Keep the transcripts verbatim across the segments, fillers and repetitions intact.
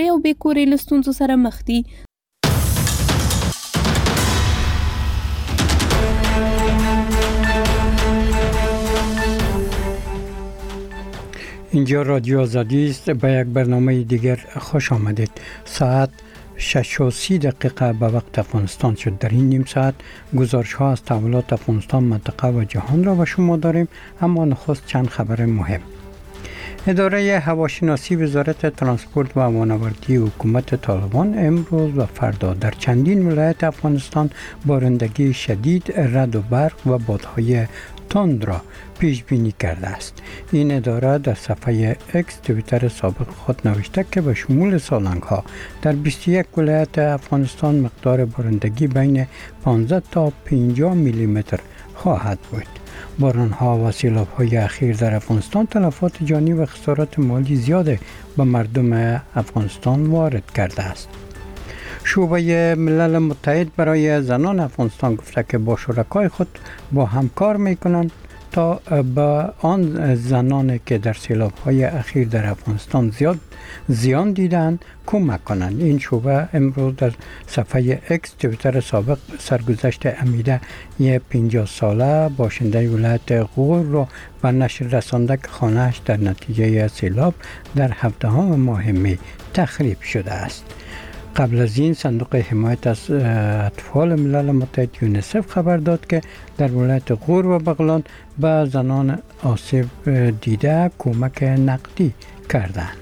او بې کورې له ستونزو سره مخ دي. اینجا رادیو آزادی است. به یک برنامه دیگر خوش آمدید. ساعت شش و سی دقیقه به وقت افغانستان شد. در این نیم ساعت گزارش ها از تحولات افغانستان، منطقه و جهان را به شما داریم، اما نخست چند خبر مهم. اداره هواشناسی وزارت ترانسپورت و امان‌آوردی حکومت طالبان امروز و فردا در چندین ولایت افغانستان بارندگی شدید، رعد و برق و بادهای تند را پیش بینی کرده است. این اداره در صفحه اکس توییتر سابق خود نوشته که به شمول سالنگ ها در بیست و یک ولایت افغانستان مقدار بارندگی بین پانزده تا پنجاه میلی متر خواهد بود. باران ها و سیلاب های اخیر در افغانستان تلفات جانی و خسارات مالی زیاد به مردم افغانستان وارد کرده است. شعبه ملل متحد برای زنان افغانستان گفته که با شرکای خود با همکار میکنند تا به آن زنانی که در سیلاب های اخیر در افغانستان زیاد زیان دیدند کمک کنند. این شعبه امروز در صفحه اکس توییتر سابق سرگذشت امیده یه پنجاه ساله باشنده ولایت غور را به نشر رسانده که خانه‌اش در نتیجه سیلاب در هفدهم ماه می تخریب شده است. قبل از این صندوق حمایت از اطفال ملل متحد یونیسف خبر داد که در ولایت غور و بغلان به زنان آسیب دیده کمک نقدی کردند.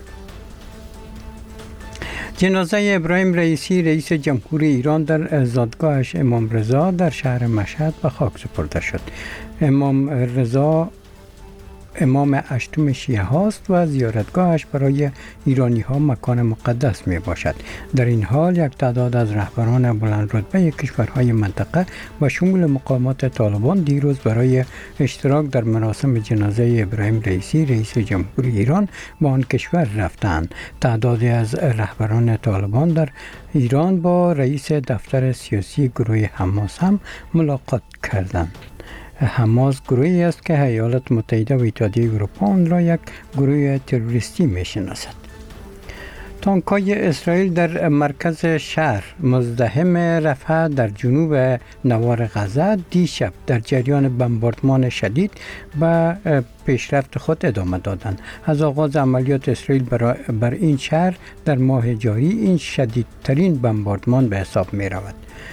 جنازه ابراهیم رئیسی رئیس جمهوری ایران در زادگاهش امام رضا در شهر مشهد به خاک سپرده شد. امام رضا امام هشتم شیعه هاست و زیارتگاهش برای ایرانی ها مکان مقدس می باشد. در این حال یک تعداد از رهبران بلند رتبه کشورهای منطقه و شمول مقامات طالبان دیروز برای اشتراک در مراسم جنازه ابراهیم رئیسی رئیس جمهوری ایران به آن کشور رفتند. تعدادی از رهبران طالبان در ایران با رئیس دفتر سیاسی گروه حماس هم ملاقات کردند. حماس گروهی است که ایالات متحده و اتحادیه اروپا آن را یک گروه تروریستی می‌شناسد. تانک‌های اسرائیل در مرکز شهر مزدحم رفح در جنوب نوار غزه دیشب در جریان بمباردمان شدید به پیشرفت خود ادامه دادند. از آغاز عملیات اسرائیل بر این شهر در ماه جاری این شدیدترین بمباردمان به حساب می رود.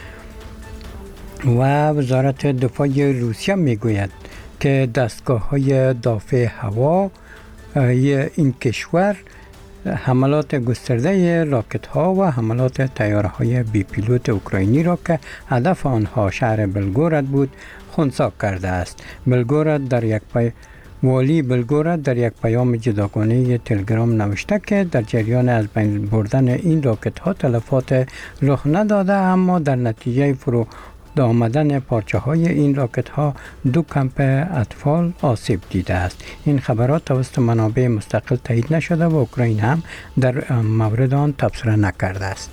و وزارت دفاع روسیه میگوید که دستگاه های دافع هوا این کشور حملات گسترده راکت ها و حملات تیاره های بی پیلوت اوکراینی را که هدف آنها شهر بلگوراد بود خنثی کرده است. بلگوراد در یک پی والی بلگوراد در یک پیام جداگانه تلگرام نوشته که در جریان از بین بردن این راکت ها تلفات رخ نداده، اما در نتیجه فرو آمدن پارچه های این راکت ها دو کمپ اطفال آسیب دیده است. این خبرات توسط منابع مستقل تایید نشده و اوکراین هم در مورد آن تبصره نکرده است.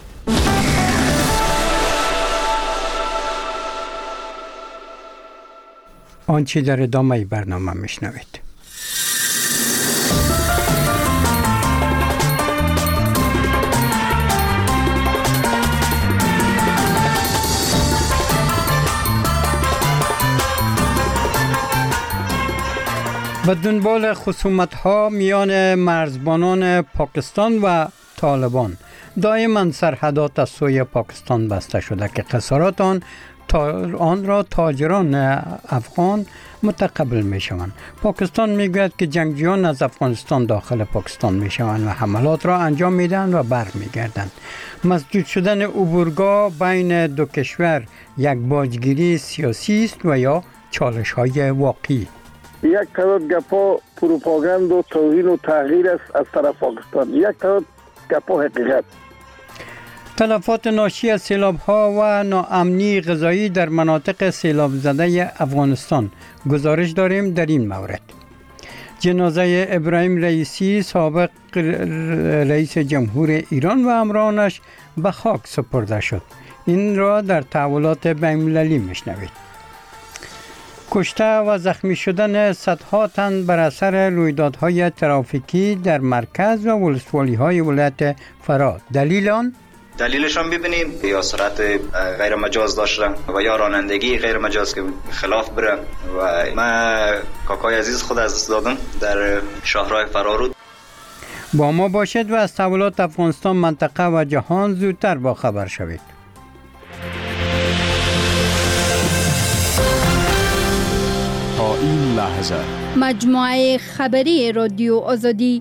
آنچه در ادامه برنامه میشنوید. به دنبال خصومت‌ها میان مرزبانان پاکستان و طالبان دائما سرحدات از سوی پاکستان بسته شده که خسارات آن آن را تاجران افغان متقبل می شوند. پاکستان می گوید که جنگجویان از افغانستان داخل پاکستان می شوند و حملات را انجام می دهند و بر می گردند. مسدود شدن عبورگاه بین دو کشور یک باجگیری سیاسی است و یا چالش های واقعی. یک طرف گپا پروپاگاند و توهین و تغییر است از طرف پاکستان، یک طرف گپا حقیقت. تلفات ناشی از سیلاب ها و ناامنی غذایی در مناطق سیلاب زده افغانستان گزارش داریم در این مورد. جنازه ابراهیم رئیسی سابق رئیس جمهور ایران و همراهانش به خاک سپرده شد. این را در تحولات بین‌المللی میشنوید. کشته و زخمی شدن صدها تن بر اثر رویدادهای ترافیکی در مرکز و ولسوالی‌های ولایت فرا. دلیل آن؟ دلیلشان ببینیم یا سرعت غیر مجاز داشتن و یا رانندگی غیر مجاز که خلاف برن و من کاکای عزیز خود از دست دادم در شاهراه فرارود. با ما باشد و از تحولات افغانستان، منطقه و جهان زودتر با خبر شوید. تا این لحظه مجموعه خبری رادیو آزادی.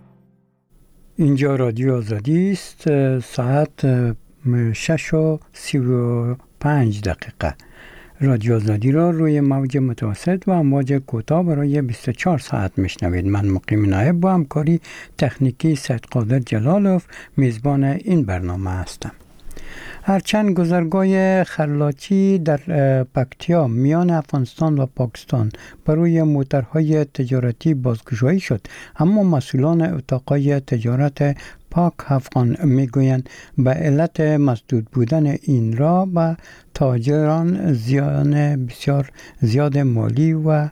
اینجا رادیو آزادی است. ساعت شش و سی و پنج دقیقه. رادیو آزادی را روی موج متوسط و امواج کوتاه برای بیست و چهار ساعت میشنوید. من مقیم نایب با همکاری تکنیکی سید قادر جلالوف میزبان این برنامه هستم. هرچند گذرگاه خرلاچی در پکتیا میان افغانستان و پاکستان برای موترهای تجارتی بازگشایی شد، اما مسئولان اتاقای تجارت پاک افغان میگویند به علت مسدود بودن این را به تاجران زیان بسیار زیاد مالی و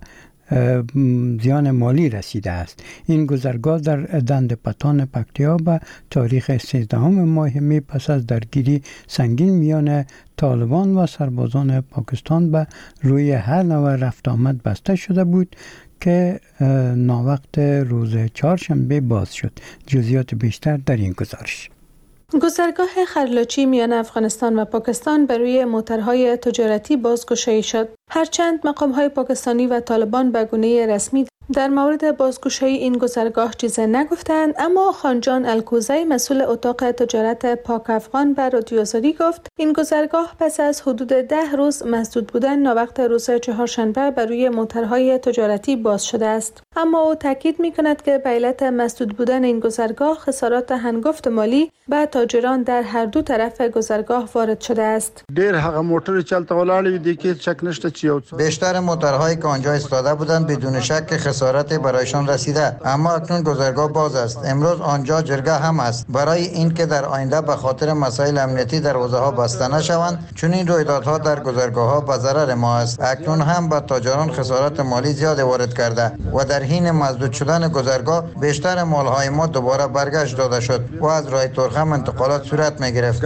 زیان مالی رسیده است. این گذرگاه در دند پتان پکتیا به تاریخ سیزدهم ماه می پس از درگیری سنگین میان طالبان و سربازان پاکستان به روی هر نوع رفت آمد بسته شده بود که ناوقت روز چهارشنبه باز شد. جزئیات بیشتر در این گزارش. گذرگاه خرلاچی میان افغانستان و پاکستان بر روی موترهای تجارتی بازگشایی شد. هرچند مقام‌های پاکستانی و طالبان به گونه رسمی در مورد بازگشایی این گذرگاه چیزی نگفتند، اما خانجان الکوزی مسئول اتاق تجارت پاک افغان به رادیو آزادی گفت این گذرگاه پس از حدود ده روز مسدود بودن ناوقت روز چهارشنبه بر روی موترهای تجارتی باز شده است. اما او تاکید می‌کند که به علت مسدود بودن این گذرگاه خسارات هنگفت مالی به تاجران در هر دو طرف گذرگاه وارد شده است. ډېر هغه موټر چلته ولاړې دي کې شک نشته چې بیشتر موترهایی که آنجا ایستاده بودند بدون شک خسارت برایشان رسیده، اما اکنون گذرگاه باز است. امروز آنجا جرگه هم است برای اینکه در آینده به خاطر مسائل امنیتی دروازه‌ها بسته نشوند، چون این رویدادها در گذرگاه‌ها به ضرر ما است. اکنون هم به تاجران خسارت مالی زیاد وارد کرده و در حین مسدود شدن گذرگاه بیشتر مال‌های ما دوباره برگشت داده شد و از راه تورخم انتقالات صورت می‌گرفت.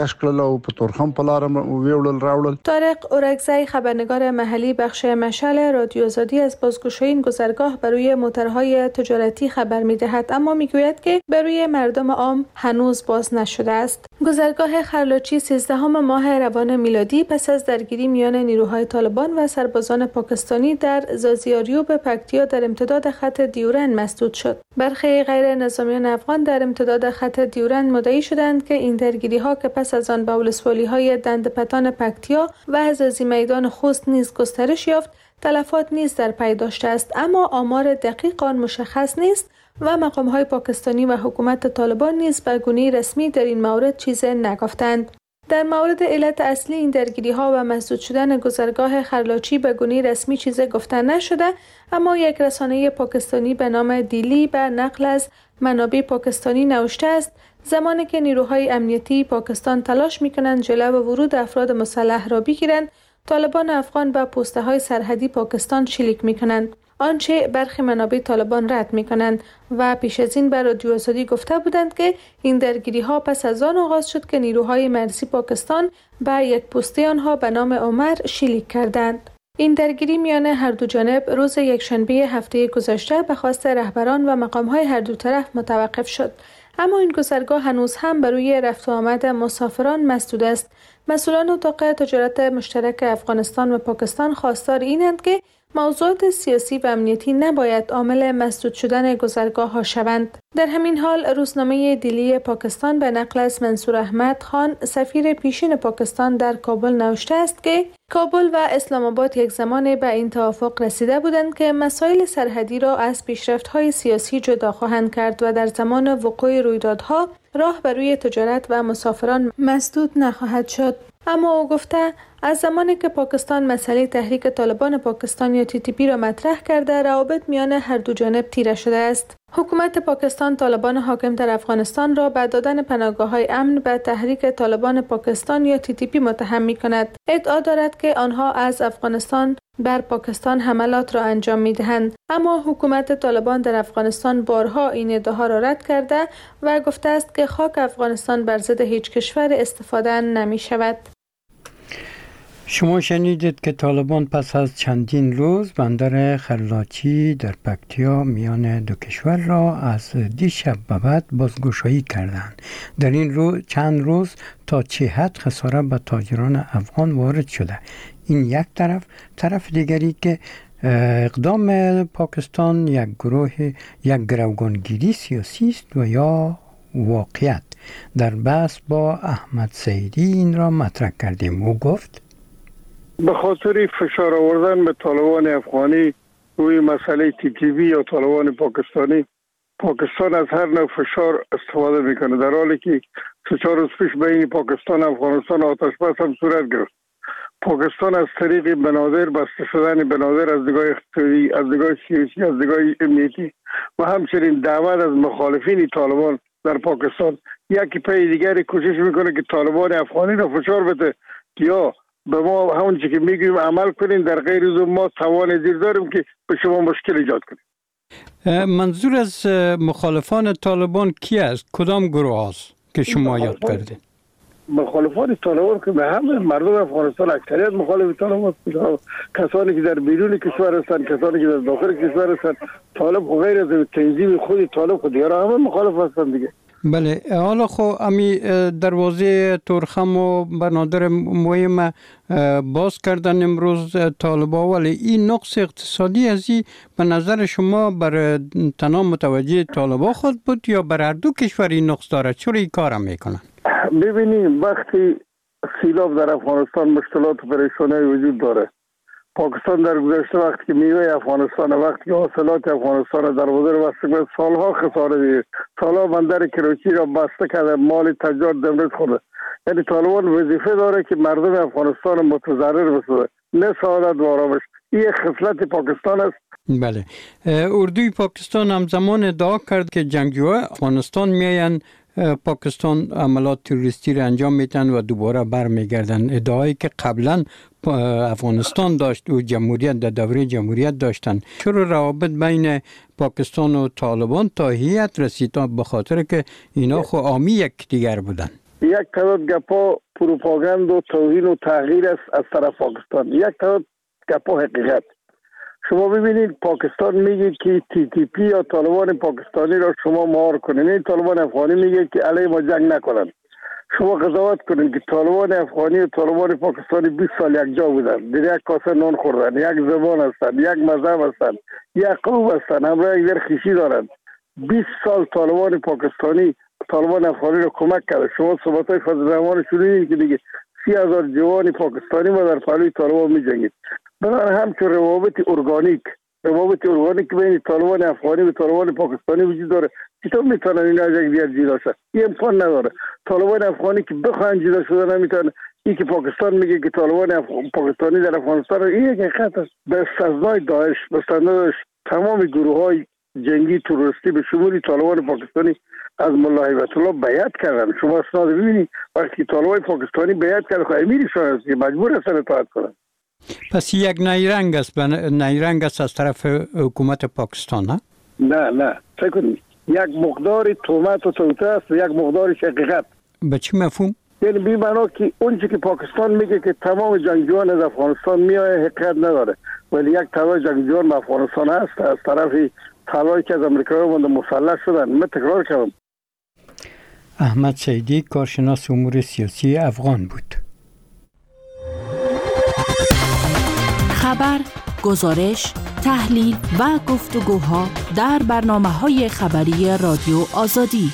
طارق اورگزی خبرنگار محلی بخش مشعل رادیو آزادی از بازگشایی این گذرگاه بر روی موترهای تجارتی خبر می‌دهد، اما می‌گوید که بر روی مردم عام هنوز باز نشده است. گذرگاه خرلاچی سیزدهم ماه روان میلادی پس از درگیری میان نیروهای طالبان و سربازان پاکستانی در زازیاریوب پکتیا در امتداد خط دیورن مسدود شد. برخی غیر نظامیان افغان در امتداد خط دیورن مدعی شدند که این درگیری‌ها که پس از آن به ولسوالی‌های دند پتان پکتیا و زازی میدان خوست نیز گسترش یافت، تلفات نیز در پی داشته است، اما آمار دقیق آن مشخص نیست و مقام‌های پاکستانی و حکومت طالبان نیز به گونه رسمی در این مورد چیزی نگفتند. در مورد علت اصلی این درگیری‌ها و مسدود شدن گذرگاه خرلاچی به گونه رسمی چیزی گفته نشده، اما یک رسانه پاکستانی به نام دیلی به نقل از منابع پاکستانی نوشته است زمانی که نیروهای امنیتی پاکستان تلاش می‌کنند جلو ورود افراد مسلح را بگیرند، طالبان افغان به پسته‌های سرحدی پاکستان شلیک می‌کنند. آنچه برخی منابع طالبان رد می‌کنند و پیش از این به رادیو آزادی گفته بودند که این درگیری‌ها پس از آن آغاز شد که نیروهای مرزی پاکستان به یک پسته آنها به نام عمر شلیک کردند. این درگیری میان هر دو جانب روز یکشنبه هفته گذشته به خواست رهبران و مقام‌های هر دو طرف متوقف شد، اما این گذرگاه هنوز هم بر روی رفت و آمد مسافران مسدود است. مسئولان اتاق تجارت مشترک افغانستان و پاکستان خواستار اینند که موضوعات سیاسی و امنیتی نباید عامل مسدود شدن گذرگاه ها شوند. در همین حال روزنامه دیلی پاکستان به نقل از منصور احمد خان سفیر پیشین پاکستان در کابل نوشته است که کابل و اسلام آباد یک زمان به این توافق رسیده بودند که مسائل سرحدی را از پیشرفت‌های سیاسی جدا خواهند کرد و در زمان وقوع رویدادها راه بر روی تجارت و مسافران مسدود نخواهد شد. اما او گفته از زمانی که پاکستان مسئله تحریک طالبان پاکستان یا تی تی پی را مطرح کرده، روابط میان هر دو جانب تیره شده است. حکومت پاکستان طالبان حاکم در افغانستان را به دادن پناهگاه‌های امن به تحریک طالبان پاکستان یا تی تی پی متهم می‌کند. ادعا دارد که آنها از افغانستان بر پاکستان حملات را انجام می‌دهند، اما حکومت طالبان در افغانستان بارها این ادعاها را رد کرده و گفته است که خاک افغانستان بر ضد هیچ کشور استفاده نمی‌شود. شما شنیدید که طالبان پس از چندین روز بندر خرلاچی در پکتیا میان دو کشور را از دیشب به بعد بازگشایی کردند. در این روز چند روز تا چه حد خساره به تاجران افغان وارد شده. این یک طرف، طرف دیگری که اقدام پاکستان یک گروه یک گروگانگیری سیاسی است و یا واقعیت. در بحث با احمد سیدی این را مطرح کردیم. او گفت به خاطر فشار آوردن به طالبان افغانی روی مسئله تی تی پی یا طالبان پاکستانی، پاکستان از هر نوع فشار استفاده میکنه، در حالی که سه چهار روز پیش بین پاکستان و افغانستان آتش بس هم صورت گرفت. پاکستان از طریق بنادر، بسته شدن بنادر از نگاه اقتصادی، از نگاه سیاسی، از نگاه امنیتی و همچنین دعوت از مخالفین طالبان در پاکستان یکی پی دیگری کوشش میکنه که طالبان افغانی را فشار بده که یا به ما همون چی که میگیم عمل کنیم، در غیر از ما توان دیر داریم که به شما مشکل ایجاد کنیم. منظور از مخالفان طالبان کی است؟ کدام گروه است که شما یاد کردید؟ مخالفان طالبان که به همه مردم افغانستان اکثریت مخالف طالبان هستند. کسانی که در بیرون کشور هستند، کسانی که در داخل کشور هستند، طالب و غیر از تنظیم خود طالب خود دیگران همه مخالف هستند دیگه. بله، حالا خو امی دروازه تورخم و بنادر مهم باز کردن امروز طالبا، ولی این نقص اقتصادی ازی به نظر شما بر تنها متوجه طالبا خود بود یا بر هر دو کشور این نقص داره؟ چرا این کارم میکنن؟ ببینیم وقتی سیلاب در افغانستان مشکلات و پریشانی وجود داره، پاکستان در گذشته وقتی که میوه افغانستان وقتی که حاصلات افغانستان در بازار بسته کرد، سالها خساره دید، سالها بندر کراچی را بسته کرده، مال تجار دمرد خورده. یعنی طالبان وظیفه داره که مردم افغانستان متضرر بسازه، نه سعادت و آرامش. این خصلت پاکستان است. بله، اردوی پاکستان همزمان ادعا کرد که جنگجوها افغانستان میاین پاکستان عملات تروریستی را انجام میدن و دوباره برمیگردن. ادعایی که قبلا افغانستان داشت و جمهوریت در دوره جمهوریت داشتن. چرا روابط بین پاکستان و طالبان تا هیئت رسید؟ به خاطر که اینا خو عامی یک دیگر بودن. یک تعداد گپا پروپاگاند و توهین و تغییر است از طرف پاکستان، یک تعداد گپا حقیقت. شما ببینید پاکستان میگه که تی تی پی یا طالبان پاکستانی را شما مهار کنید، این طالبان افغانی میگه که علیه ما جنگ نکنن. شما قضاوت کنید که طالبان افغانی و طالبان پاکستانی بیست سال یک جا بودن، در یک کاسه نان خوردن، یک زبان هستند، یک مذهب هستند، یک قوم هستند، همراه یک در خویشی دارند. بیست سال طالبان پاکستانی طالبان افغانی را کمک کرده. شما صحبت‌های فضل الرحمن شنیدید که دیگه سی هزار جوان پاکستانی ما در پهلوی طالبان می‌جنگید. بنابراین همچون روابط ارگانیک روابط ارگانیک بین طالبان افغانی و طالبان پاکستانی وجود داره. چطور میتونن اینا از یک دیگر جدا شن؟ این امکان نداره. طالبان افغانی که بخواهن جدا شدن نمیتونن. این که پاکستان میگه که طالبان اف... پاکستانی در افغانستان، این یک حقیقت است. به استثنای داعش، به استثنای تمام گروه‌های جنگی تروریستی به شمول طالبان پاکستانی از ملا هیبت الله بیعت کردن. شما اسناد ببینید وقتی طالبان پاکستانی بیعت کردن، خب امیرشون است که مجبور هستن اطاعت کنن. پس یک نیرنگ است، نیرنگ است از طرف حکومت پاکستان، نه؟ نه نه فکر کنید یک مقدار تهمت و توطئه است و یک مقدار حقیقت. به چه مفهوم؟ یعنی بی معنا که اون چیزی که پاکستان میگه که تمام جنگجویان از افغانستان میای حقیقت نداره، ولی یک تعداد جنگجویان به افغانستان هست از طرف طلایی که از امریکایی مونده مسلح شدن. من تکرار کردم. احمد سیدی کارشناس امور سیاسی افغان بود. خبر، گزارش، تحلیل و گفتگوها در برنامه‌های خبری رادیو آزادی.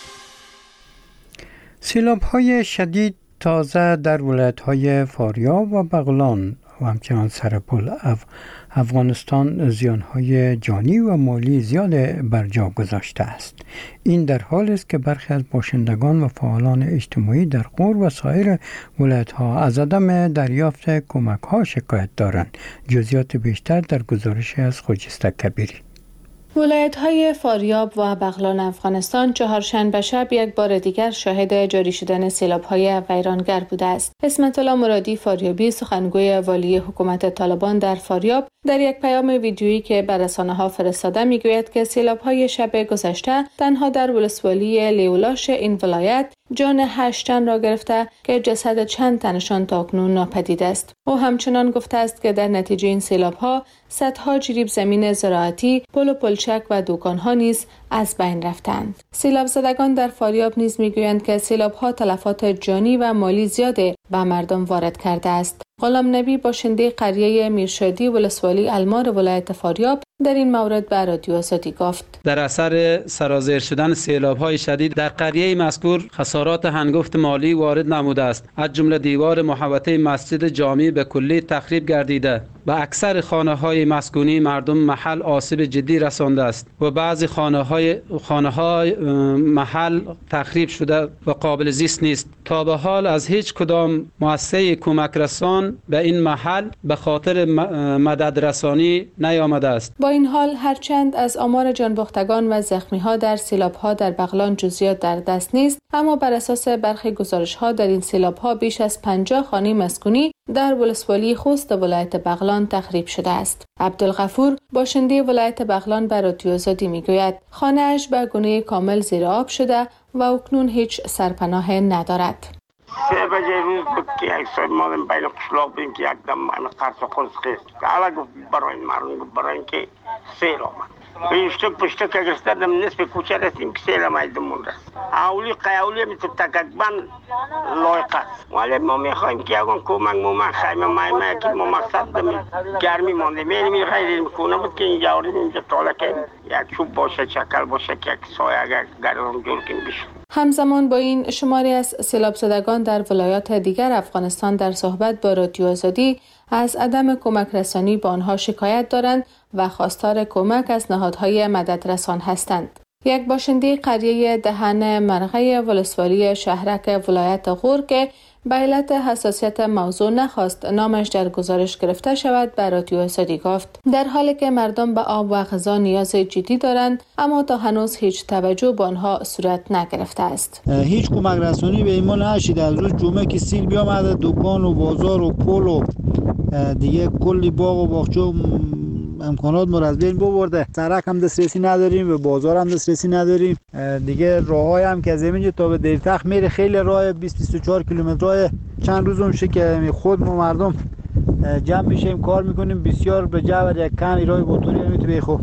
سیلاب‌های شدید تازه در ولایت‌های فاریاب و بغلان و همچنان سرپل اف... افغانستان زیانهای جانی و مالی زیاد بر جا گذاشته است. این در حالی است که برخی از باشندگان و فعالان اجتماعی در غور و سایر ولایت‌ها از عدم دریافت کمک‌ها شکایت دارند. جزئیات بیشتر در گزارش از خجسته کبیری. ولایت‌های فاریاب و بغلان افغانستان چهارشنبه شب یک بار دیگر شاهد جاری شدن سیلاب‌های ویرانگر بوده است. اسمت الله مرادی فاریابی، سخنگوی والی حکومت طالبان در فاریاب، در یک پیام ویدیویی که به رسانه‌ها فرستاده میگوید که سیلاب‌های شب گذشته تنها در ولسوالی لیولاش این ولایت جان هشت تن را گرفته که جسد چند تنشان تاکنون ناپدید است. او همچنان گفته است که در نتیجه این سیلاب‌ها صدها جریب زمین زراعتی، پل و پلچک و دکان‌ها نیز از بین رفتند. سیلاب زدگان در فاریاب نیز میگویند که سیلاب‌ها تلفات جانی و مالی زیاده به مردم وارد کرده است. غلام نبی باشنده قریه میرشادی ولسوالی المار ولایت فاریاب در این مورد به رادیو آزادی گفت: در اثر سرازیر شدن سیلاب‌های شدید در قریه مذکور خسارات هنگفت مالی وارد نموده است. از جمله دیوار محوطه مسجد جامی به کلی تخریب گردیده و اکثر خانه‌های مسکونی مردم محل آسیب جدی رسانده است و بعضی خانه‌های خانه‌های محل تخریب شده و قابل زیست نیست. تا به حال از هیچ کدام مؤسسه کمک رسان به این محل به خاطر مدد رسانی نیامده است. با این حال هرچند از آمار جانباختگان و زخمی‌ها در سیلاب‌ها در بغلان جزئیات در دست نیست، اما بر اساس برخی گزارش‌ها در این سیلاب‌ها بیش از پنجاه خانه مسکونی در ولسوالی خوست ولایت بغلان تخریب شده است. عبدالغفور باشنده ولایت بغلان به رادیو آزادی میگوید خانه‌اش به گونه کامل زیر آب شده و اکنون هیچ سرپناه ندارد. سه بجه روز بود که یک ساعت مادم بین قشلاق بودیم که یک دم من قرص خونس خیست که علا گفت برای مردم گفت برای اینکه سیل آمد پشتک پشتک اگر استادم نصف کوچه رسیم که سیل آمد دمون رست اولی قیولی میتو تککبن لایق است ولی ما میخواییم که یکان کمک مومن خیمه مایمه که ما مقصد دمی گرمی مانده میریم خیلی میکنه بود که اینجا آوریم اینجا طاله که یک چوب باشه چکل باشه که یک سایه اگر گرم جور کن بشه. همزمان با این شماری از سیلاب زدگان در ولایات دیگر افغانستان در صحبت با رادیو آزادی از عدم کمک رسانی به آنها شکایت دارند و خواستار کمک از نهادهای مدد رسان هستند. یک باشنده قریه دهن مرغه ولسوالی شهرک ولایت غور که به علت حساسیت موضوع نخواست نامش در گزارش گرفته شود به رادیو آزادی گفت در حالی که مردم به آب و غذا نیاز جدی دارند اما تا هنوز هیچ توجه به آنها صورت نگرفته است. هیچ کمک رسانی به ایمان نشده. از روز جمعه که سیل بیامده دکان و بازار و پل و دیگه کلی باغ و باغچه امکانات ما از بین ببرده. سرک هم دسترسی نداریم و بازار هم دسترسی نداریم. دیگه راههای هم که از اینجا تا به دیرتخت میره خیلی راه بیست بیست و چهار کیلومتر راه. چند روز میشه که خود ما مردم جمع میشیم کار میکنیم بسیار به جبر یک کمی راه موتوری میتونه بخو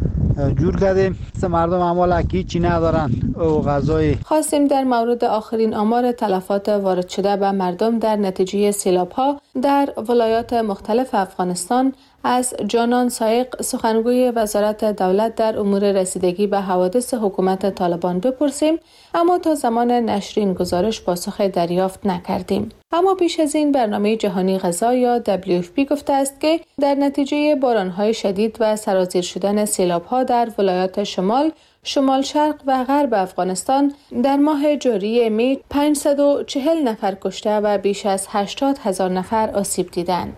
جور کردیم. مردم اعمال هیچی ندارن او غذای. خواستیم در مورد آخرین آمار تلفات وارد شده به مردم در نتیجه سیلاب‌ها در ولایات مختلف افغانستان از جانان سایق سخنگوی وزارت دولت در امور رسیدگی به حوادث حکومت طالبان بپرسیم، اما تا زمان نشر این گزارش پاسخ دریافت نکردیم. اما پیش از این برنامه جهانی غذا یا دبلیو اف پی گفته است که در نتیجه باران‌های شدید و سرازیر شدن سیلاب‌ها در ولایات شمال، شمال شرق و غرب افغانستان در ماه جاری می پانصد و چهل نفر کشته و بیش از هشتاد هزار نفر آسیب دیدند.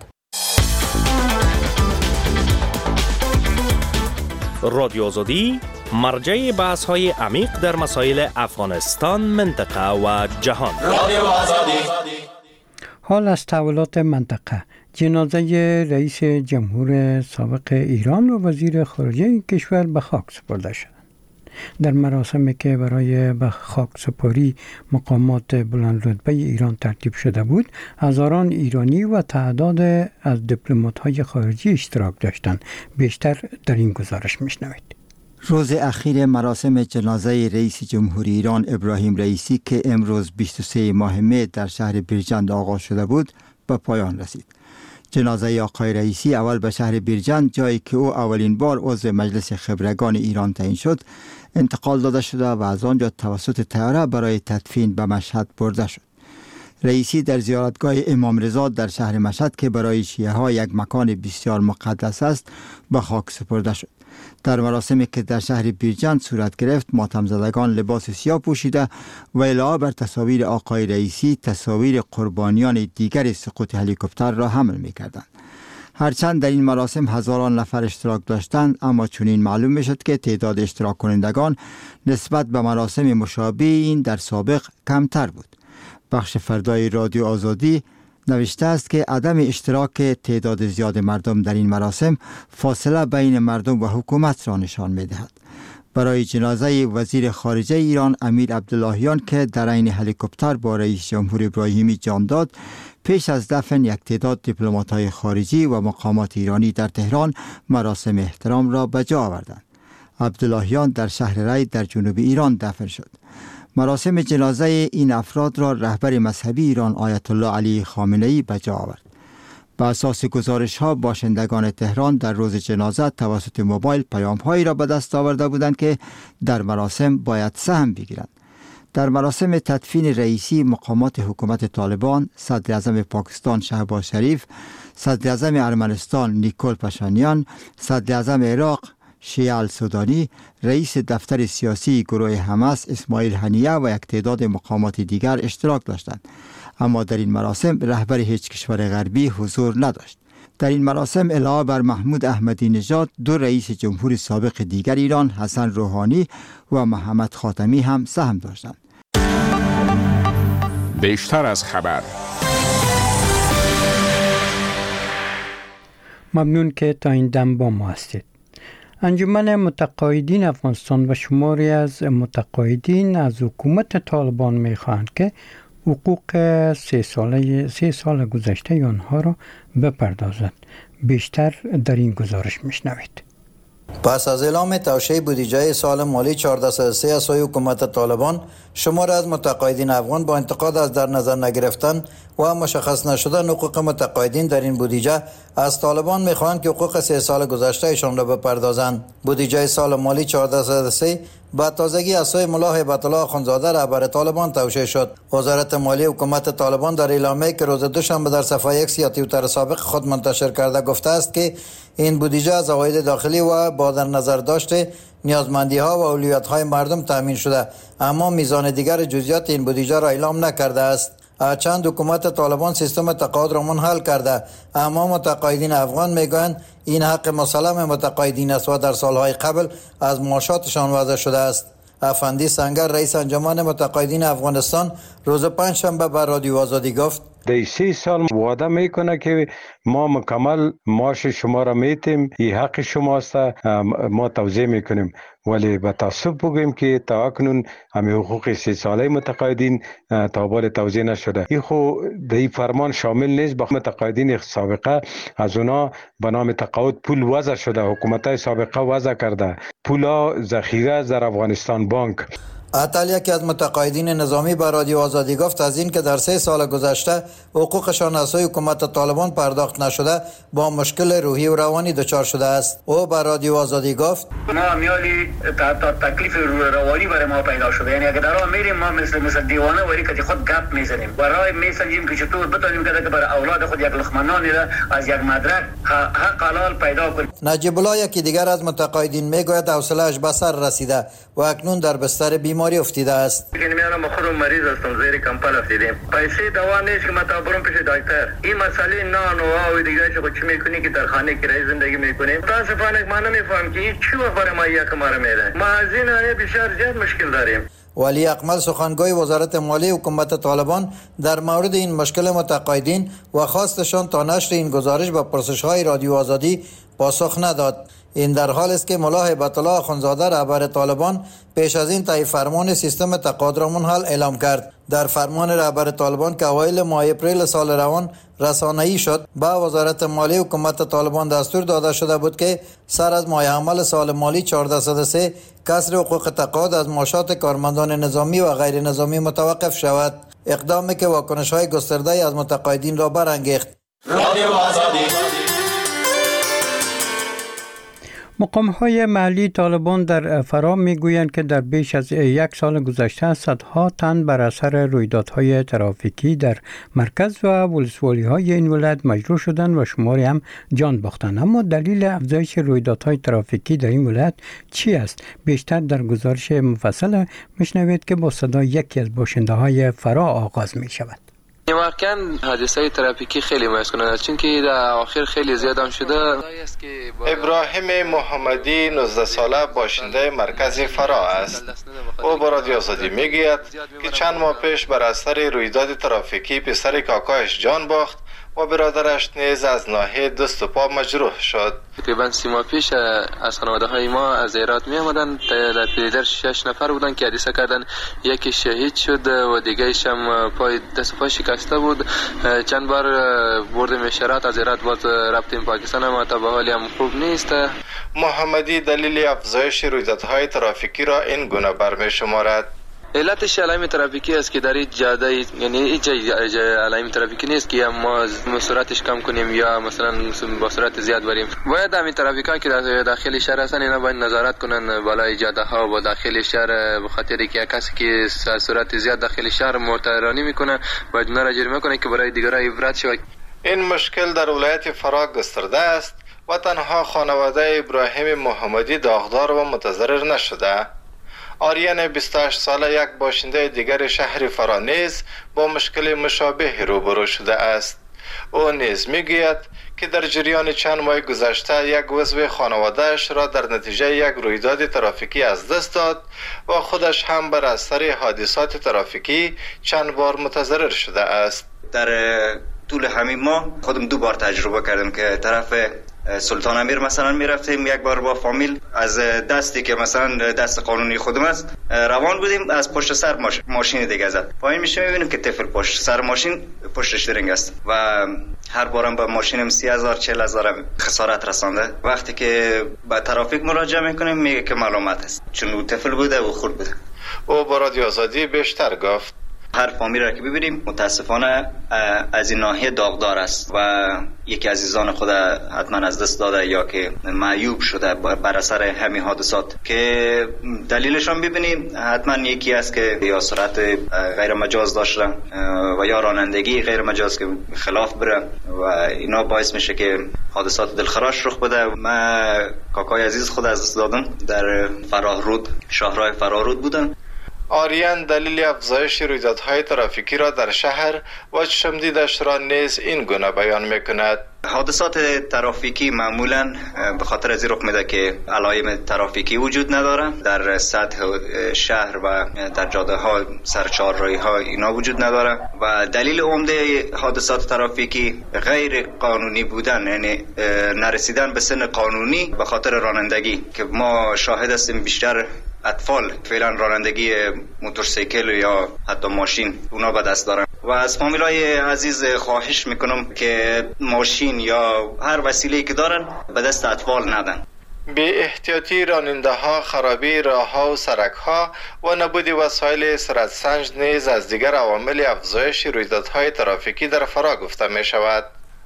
رادیو آزادی مرجع بحث های عمیق در مسائل افغانستان، منطقه و جهان. رادیو آزادی. حال از تحولات منطقه. جنازه رئیس جمهور سابق ایران و وزیر خارجه کشور به خاک سپرده شد. در مراسمی که برای به خاک سپاری مقامات بلند رتبه ایران ترتیب شده بود، هزاران ایرانی و تعداد از دیپلمات‌های خارجی اشتراک داشتند. بیشتر در این گزارش میشنوید. روز اخیر مراسم جنازه رئیس جمهوری ایران ابراهیم رئیسی که امروز بیست و سه ماه می در شهر بیرجند آغاز شده بود به پایان رسید. جنازه آقای رئیسی اول به شهر بیرجند، جایی که او اولین بار عضو مجلس خبرگان ایران تعیین شد، انتقال داده شده و از آنجا توسط طیاره برای تدفین به مشهد برده شد. رئیسی در زیارتگاه امام رضا در شهر مشهد که برای شیعه ها یک مکان بسیار مقدس است به خاک سپرده شد. در مراسمی که در شهر بیرجند صورت گرفت، ماتم زدگان لباس سیاه پوشیده و علاوه بر تصاویر آقای رئیسی تصاویر قربانیان دیگر سقوط هلیکوپتر را حمل می کردند. هرچند در این مراسم هزاران نفر اشتراک داشتند، اما چنین معلوم میشد که تعداد اشتراک کنندگان نسبت به مراسم مشابه این در سابق کمتر بود. بخش فردای رادیو آزادی نوشته است که عدم اشتراک تعداد زیاد مردم در این مراسم فاصله بین مردم و حکومت را نشان می‌دهد. برای جنازه وزیر خارجه ایران امیر عبداللهیان که در عین هلیکوپتر با رئیس جمهور ابراهیمی جان داد، پیش از دفن یک تعداد دیپلمات‌های خارجی و مقامات ایرانی در تهران مراسم احترام را به جا آوردند. عبداللهیان در شهر ری در جنوب ایران دفن شد. مراسم جنازه این افراد را رهبر مذهبی ایران آیت الله علی خامنه‌ای به جا آورد. بر اساس گزارش ها باشندگان تهران در روز جنازه توسط موبایل پیام هایی را به دست آورده بودند که در مراسم باید سهم بگیرند. در مراسم تدفین رئیسی مقامات حکومت طالبان، صدر اعظم پاکستان شهباز شریف، صدر اعظم ارمنستان نیکول پاشانیان، صدر اعظم عراق شیعه السودانی، رئیس دفتر سیاسی گروه حماس اسماعیل هنیه و یک تعداد مقامات دیگر اشتراک داشتند. اما در این مراسم رهبر هیچ کشور غربی حضور نداشت. در این مراسم علاوه بر محمود احمدی نژاد، دو رئیس جمهور سابق دیگر ایران حسن روحانی و محمد خاتمی هم سهم داشتند. بیشتر از خبر. ممنون که تا این دم با ما هستید. انجمن متقاعدین افغانستان و شماری از متقاعدین از حکومت طالبان می‌خواهند که حقوق سه ساله سه سال گذشته آنها را بپردازد. بیشتر در این گزارش میشنوید. پس از اعلام توسعه بودجه سال مالی چهارده صد و سه از سوی حکومت طالبان، شمار از متقاعدین افغان با انتقاد از در نظر نگرفتن و مشخص نشدن حقوق متقاعدین در این بودجه از طالبان میخواهند که حقوق سه سال گذشته ایشان را بپردازند. بودجه سال مالی چهارده صد و سه با تازگی از سوی ملا هیبت الله آخوندزاده رهبر طالبان توسعه شد. وزارت مالی حکومت طالبان در اعلامیه‌ای که روز دوشنبه در صفحه ایکس یا توییتر سابق خود منتشر کرده گفته است که این بودجه از عواید داخلی و با در نظر داشته نیازمندی ها و اولویت های مردم تامین شده، اما میزان دیگر جزئیات این بودجه را اعلام نکرده است. چند حکومت طالبان سیستم تقاعد را منحل کرده، اما متقاعدین افغان میگویند این حق مسلم متقاعدین است و در سالهای قبل از معاشاتشان وضع شده است. افندی سنگر رئیس انجمن متقاعدین افغانستان روز پنجشنبه به رادیو آزادی گفت در سی سال وعده میکنه که ما مکمل معاش شما را میتیم، این حق شماست، ما توضیح میکنیم، ولی به تاسف بگویم که تا اکنون همه حقوق سی ساله متقاعدین تا بال توضیح نشده. این خو در این فرمان شامل نیست. با متقاعدین سابقه از اونا به نام تقاعد پول وضع شده، حکومتای سابقه وضع کرده، پولا ذخیره در افغانستان بانک. عطل یکی از متقاعدین نظامی به رادیو آزادی گفت از این که در سه سال گذشته حقوقشان از سوی حکومت طالبان پرداخت نشده با مشکل روحی و روانی دچار شده است. او به رادیو آزادی گفت ما میالی تا تکلیف روانی برای ما پیدا شده، یعنی اگر در میریم ما مثل مثل دیوانه وری که خود گپ میزنیم و راه میسنجیم که چطور بتونیم که برای اولاد خود یک لقمه از یک مدرک حق حلال پیدا کنیم. نجیب الله یکی دیگر از متقاعدین میگوید حوصله‌اش به سر رسیده و اکنون در بستر بیماری افتیده است. میگم من خودم مریض هستم، زیر کمپل افتیدم، پیسه دوا نیست که متا برم پیش دکتر. این مسئله نان و دیگه چه چی میکنی که در خانه کرای زندگی میکنیم. متاسفانه من نمیفهم که چی وقت برای ما یک ماره میده. ما از این بسیار زیاد مشکل داریم. ولی اکمل سخنگوی وزارت مالی حکومت طالبان در مورد این مشکل متقاعدین و خواستشان تا نشر این گزارش به پرسش‌های رادیو آزادی پاسخ نداد. این در حال است که ملا هیبت الله آخوندزاده رهبر طالبان پیش از این طی فرمان سیستم تقاعد را منحل اعلام کرد. در فرمان رهبر طالبان که اوایل ماه اپریل سال روان رسانه‌ای شد، به وزارت مالی حکومت طالبان دستور داده شده بود که سر از ماه عمل سال مالی چهارده صد و سه کسر حقوق تقاعد از معاشات کارمندان نظامی و غیر نظامی متوقف شود. اقدامی که واکنش‌های گسترده از متقاعدین را برانگیخت. رادیو آزادی. مقام‌های محلی طالبان در فرا میگویند که در بیش از یک سال گذشته صدها تن بر اثر رویدادهای ترافیکی در مرکز و ولسوالی‌های این ولایت مجروح شدند و شماری هم جان باختند. اما دلیل افزایش رویدادهای ترافیکی در این ولایت چی است؟ بیشتر در گزارش مفصل میشنوید که با صدای یکی از باشنده‌های فرا آغاز می شود. واقعا حادثه ترافیکی خیلی مایوس کننده، چون که در آخر خیلی زیاد هم شده. ابراهیم محمدی نوزده ساله باشنده مرکز فرا است. او با رادیو آزادی میگوید که چند ماه پیش بر اثر رویداد ترافیکی پسر کاکایش جان باخت و برادرش نیز از ناحیه دست و پا مجروح شد. تقریبا سی ماه پیش از خانواده های ما از ایرات می آمدن، در پیدر شش نفر بودن که حادثه کردن. یکی شهید شد و دیگرش هم پای دست و پا شکسته بود. چند بار بردیم اشارات از ایرات باز رفتیم پاکستان، اما تا به حالی هم خوب نیست. محمدی دلیل افزایش رویدادهای ترافیکی را این گونه برمی شمارد: علتش علائم ترافیکی است که در این جاده، یعنی این جای علائم ترافیکی نیست که ما سرعتش کم کنیم یا مثلا با سرعت زیاد بریم. باید همین ترافیکان که در داخل شهر هستن اینا باید نظارت کنن بالای جاده ها و داخل شهر، به خاطر که کسی که سرعت زیاد داخل شهر موتوررانی میکنه باید اونا را جریمه کنه که برای دیگران عبرت شود. این مشکل در ولایت فرا گسترده است و تنها خانواده ابراهیم محمدی داغدار و متضرر نشده. آریان بیست و هشت ساله یک باشنده دیگر شهر فرا نیز با مشکل مشابه روبرو شده است. او نیز میگوید که در جریان چند ماه گذشته یک عضو خانواده‌اش را در نتیجه یک رویداد ترافیکی از دست داد و خودش هم بر اثر حادثات ترافیکی چند بار متضرر شده است. در طول همین ماه خودم دو بار تجربه کردم که طرف سلطان امیر مثلا میرفتیم یک بار با فامیل، از دستی که مثلا دست قانونی خودم است روان بودیم، از پشت سر ماش... ماشین دیگه زد. پایین میشه میبینیم که طفل پشت سر ماشین پشتش درنگ است و هر بارم با ماشینم سی هزار چهل هزار خسارت رسانده. وقتی که با ترافیک مراجعه میکنیم میگه که معلومات است، چون او طفل بوده و خرد بوده. او با رادیو آزادی بیشتر گفت: هر فامیل را که ببینیم متاسفانه از این ناحیه داغدار است و یکی عزیزان خود حتما از دست داده یا که معیوب شده بر اثر همین حادثات، که دلیلشان ببینیم حتما یکی است که یا سرعت غیر مجاز داشته و یا رانندگی غیر مجاز که خلاف بره و اینا باعث میشه که حادثات دلخراش رخ بده. من کاکای عزیز خود از دست دادم، در فراهرود، شاهراه فراهرود بودن. آریان دلیل افزایش رویدادهای ترافیکی را در شهر و چشم دیدش را نیز این گونه بیان میکند: حادثات ترافیکی معمولا به خاطر از رخ میده که علائم ترافیکی وجود نداره در سطح شهر و در جاده ها، سرچارراهی ها اینا وجود نداره و دلیل عمده حادثات ترافیکی غیر قانونی بودن، یعنی نرسیدن به سن قانونی به خاطر رانندگی، که ما شاهد هستیم بیشتر اطفال فعلا رانندگی موتورسیکل یا حتی ماشین اونا به دست دارن. و از فامیلای عزیز خواهش میکنم که ماشین یا هر وسیله‌ای که دارن به دست اطفال ندن. بی احتیاطی راننده ها، خرابی راه ها و سرک ها و نبود وسایل سرعت سنج نیز از دیگر عوامل افزایش رویدادهای ترافیکی در فرا گفته می شود.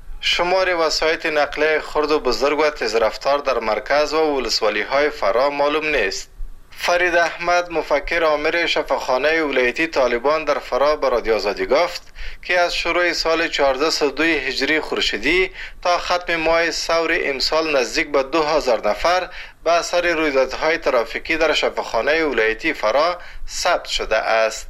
شمار وسایط نقلیه خرد و بزرگ و تیزرفتار در مرکز و ولسوالی های فرا معلوم نیست. فرید احمد، مفکر آمر شفاخانه ولایتی طالبان در فرا به رادیو آزادی گفت که از شروع سال چهارصد و دو هجری خورشیدی تا ختم ماه ثور امسال نزدیک به دو هزار نفر به اثر رویدادهای ترافیکی در شفاخانه ولایتی فرا ثبت شده است.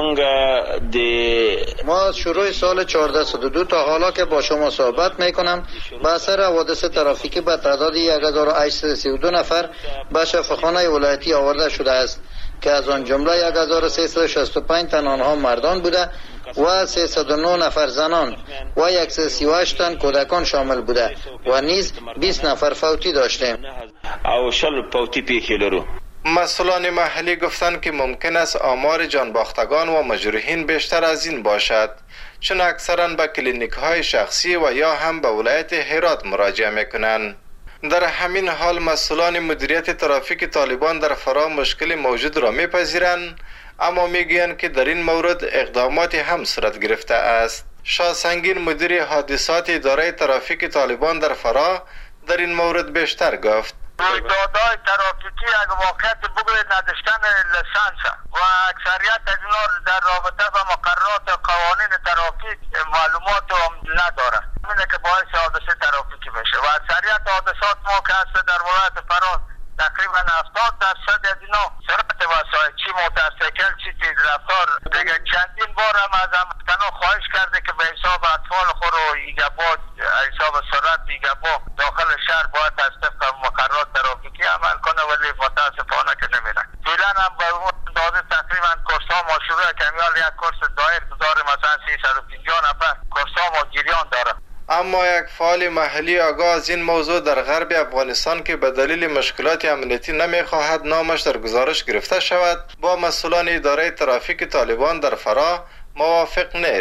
ما از شروع سال چهارصد و دو تا حالا که با شما صحبت میکنم به اثر حوادث ترافیکی به تعداد یک هزار و هشتصد و سی و دو نفر به شفاخانه ولایتی آورده شده است که از آن جمله یک هزار و سیصد و شصت و پنج تن آنها مردان بوده و سیصد و نه نفر زنان و صد و سی و هشت تن کودکان شامل بوده و نیز بیست نفر فوتی داشتیم. او شل فوتی پیښې لرو. مسئولان محلی گفتند که ممکن است آمار جانباختگان و مجروحین بیشتر از این باشد، چون اکثرا به کلینیک های شخصی و یا هم به ولایت هرات مراجعه میکنند. در همین حال مسئولان مدیریت ترافیک طالبان در فرا مشکل موجود را میپذیرند، اما میگویند که در این مورد اقدامات هم صورت گرفته است. شاه سنگین، مدیر حادثات اداره ترافیک طالبان در فرا، در این مورد بیشتر گفت: رویدادهای ترافیکی اگه واقعیت بگوید نداشتن لسانس و اکثریت از اینا در رابطه با مقررات قوانین ترافیک معلومات هم نداره، اینه که باعث حادثه ترافیکی بشه و اکثریت حادثات ما که هست در ولایت فرا تقریبا هفتاد درصد از اینا سرعت وسایل، چی موتورسیکل چی تیزرفتار. دیگه چندین بار هم از هموطنان خواهش کرده که به گپا حساب سرعت گپا داخل شهر باید از طبق مقررات ترافیکی عمل کنه، ولی متاسفانه که نمیره. فعلا هم به اون اندازه تقریبا کورس‌ها ماشوره کمیال یک کورس دایر داره مثلا سیصد و پنجاه نفر کورس‌ها ما جریان داره. اما یک فعال محلی آگاه از این موضوع در غرب افغانستان که به دلیل مشکلات امنیتی نمیخواهد نامش در گزارش گرفته شود با مسئولان اداره ترافیک طالبان در فراه موافق نیست.